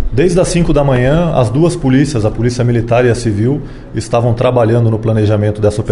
Desde as 5 da manhã, as duas polícias, a Polícia Militar e a Civil, estavam trabalhando no planejamento dessa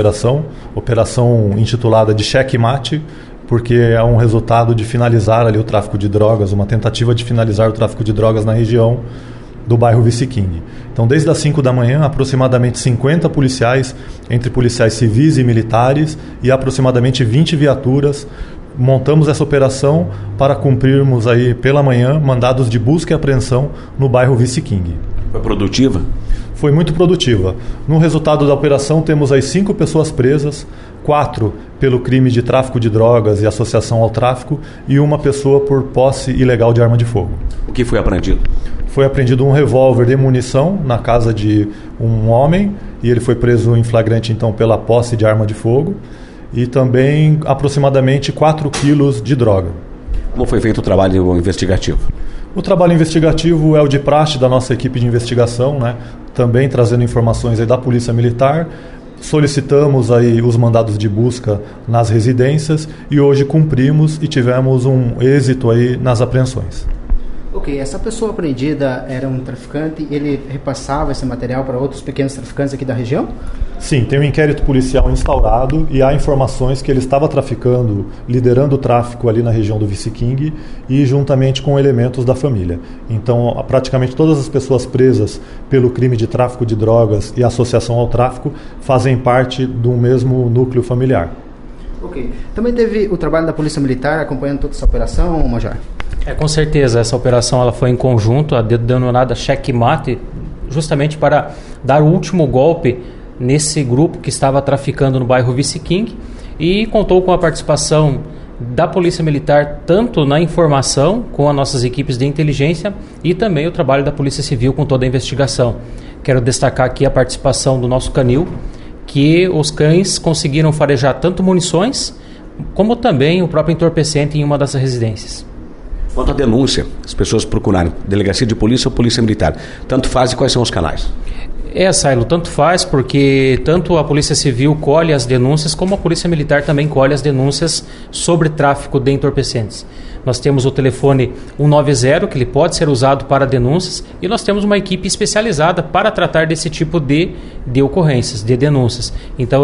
operação intitulada de Checkmate, porque é um resultado de finalizar ali o tráfico de drogas, uma tentativa de finalizar o tráfico de drogas na região do bairro Vice King. Então, desde as 5 da manhã, aproximadamente 50 policiais, entre policiais civis e militares, e aproximadamente 20 viaturas, montamos essa operação para cumprirmos aí pela manhã mandados de busca e apreensão no bairro Vice King. Foi produtiva? Foi muito produtiva. No resultado da operação temos aí 5 pessoas presas, 4 pelo crime de tráfico de drogas e associação ao tráfico e uma pessoa por posse ilegal de arma de fogo. O que foi apreendido? Foi apreendido um revólver de munição na casa de um homem e ele foi preso em flagrante então pela posse de arma de fogo. E também aproximadamente 4 quilos de droga. Como foi feito o trabalho investigativo? O trabalho investigativo é o de praxe da nossa equipe de investigação, né? Também trazendo informações aí da Polícia Militar. Solicitamos aí os mandados de busca nas residências e hoje cumprimos e tivemos um êxito aí nas apreensões. Ok, essa pessoa apreendida era um traficante, ele repassava esse material para outros pequenos traficantes aqui da região? Sim, tem um inquérito policial instaurado e há informações que ele estava traficando, liderando o tráfico ali na região do Vice King e juntamente com elementos da família. Então, praticamente todas as pessoas presas pelo crime de tráfico de drogas e associação ao tráfico fazem parte do mesmo núcleo familiar. Ok. Também teve o trabalho da Polícia Militar acompanhando toda essa operação, Major? Com certeza, essa operação ela foi em conjunto, a denominada Checkmate, justamente para dar o último golpe nesse grupo que estava traficando no bairro Vice King e contou com a participação da Polícia Militar tanto na informação com as nossas equipes de inteligência e também o trabalho da Polícia Civil com toda a investigação. Quero destacar aqui a participação do nosso canil, que os cães conseguiram farejar tanto munições como também o próprio entorpecente em uma das residências. Quanto à denúncia, as pessoas procurarem delegacia de polícia ou polícia militar, tanto faz e quais são os canais? Sailo, tanto faz, porque tanto a Polícia Civil colhe as denúncias, como a Polícia Militar também colhe as denúncias sobre tráfico de entorpecentes. Nós temos o telefone 190, que ele pode ser usado para denúncias, e nós temos uma equipe especializada para tratar desse tipo de ocorrências, de denúncias. Então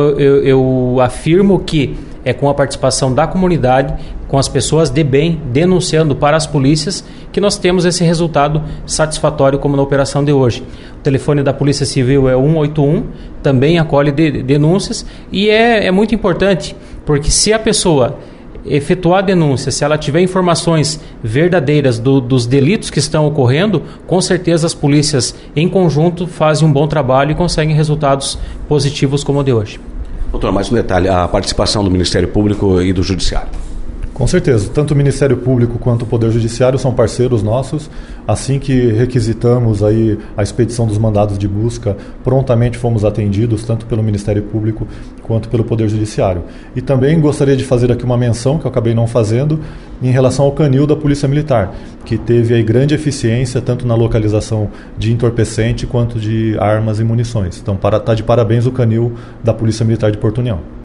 eu afirmo que é com a participação da comunidade, com as pessoas de bem denunciando para as polícias, que nós temos esse resultado satisfatório como na operação de hoje. O telefone da Polícia Civil é 181, também acolhe denúncias e é muito importante, porque se a pessoa efetuar a denúncia, se ela tiver informações verdadeiras dos delitos que estão ocorrendo, com certeza as polícias em conjunto fazem um bom trabalho e conseguem resultados positivos como o de hoje. Doutor, mais um detalhe, a participação do Ministério Público e do Judiciário. Com certeza, tanto o Ministério Público quanto o Poder Judiciário são parceiros nossos. Assim que requisitamos aí a expedição dos mandados de busca, prontamente fomos atendidos, tanto pelo Ministério Público quanto pelo Poder Judiciário. E também gostaria de fazer aqui uma menção, que eu acabei não fazendo, em relação ao canil da Polícia Militar, que teve aí grande eficiência tanto na localização de entorpecente quanto de armas e munições. Então, está de parabéns o canil da Polícia Militar de Porto União.